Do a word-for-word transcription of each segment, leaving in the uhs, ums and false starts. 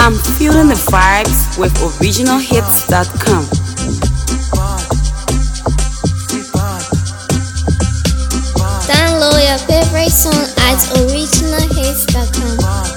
I'm feeling the vibes with original hits dot com. Download your favorite song at original hits dot com.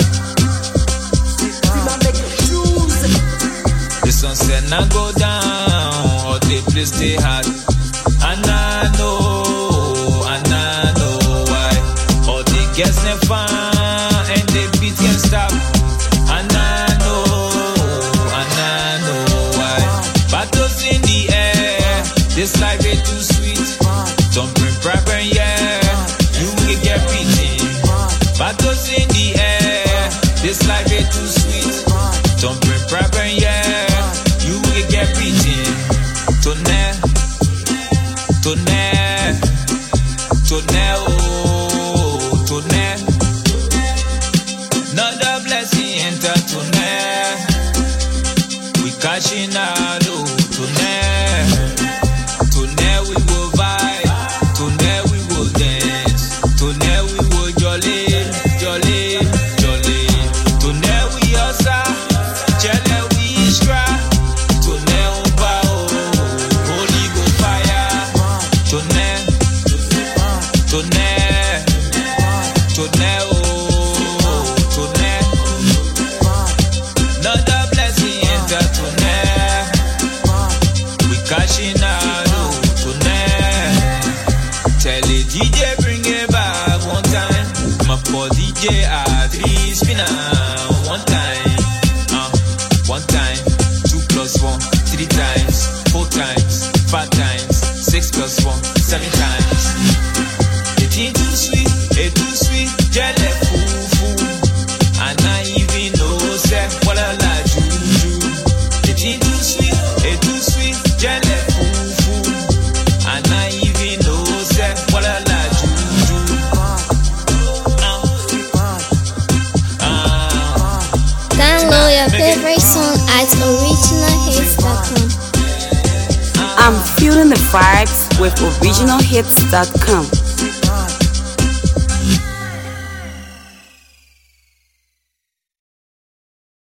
The sunset now go down, or the place stay hot. And I know, and I know why. All the girls never fine, and the beat can't stop. And I know, and I know why. Battles in the air, this life is too sweet. Don't bring proper, yeah, you will get beaten. Battles in the air, this life is too sweet. Don't bring proper, yeah, you will get beaten. Tonnerre, tonnerre, tonnerre, oh, tonnerre. Another blessing enter tonnerre. We cashing out, oh, tonnerre. Tonnerre we will vibe, tonnerre we will dance, tonnerre we will jolly, jolly, jolly. Tonnerre we osa, jelle we extra. Tonnerre on va, oh, holy go fire. Tonnerre, tonnerre, tonnerre, oh, tonnerre. Another blessing enter tonnerre. We cashing out, oh, tonnerre. Tell the D J bring it back one time. My poor D J at three spinner one time. Uh, one time, two plus one, three times, four times, five times, six plus one, seven times. It ain't too sweet, it too sweet, jelly foo foo. And I even know say what I like juju. It ain't too sweet, it too sweet, jelly foo foo. And I even know say what I like juju. Uh, uh, Download your favorite song at original hits dot com. I'm feeling the vibes with original hits dot com.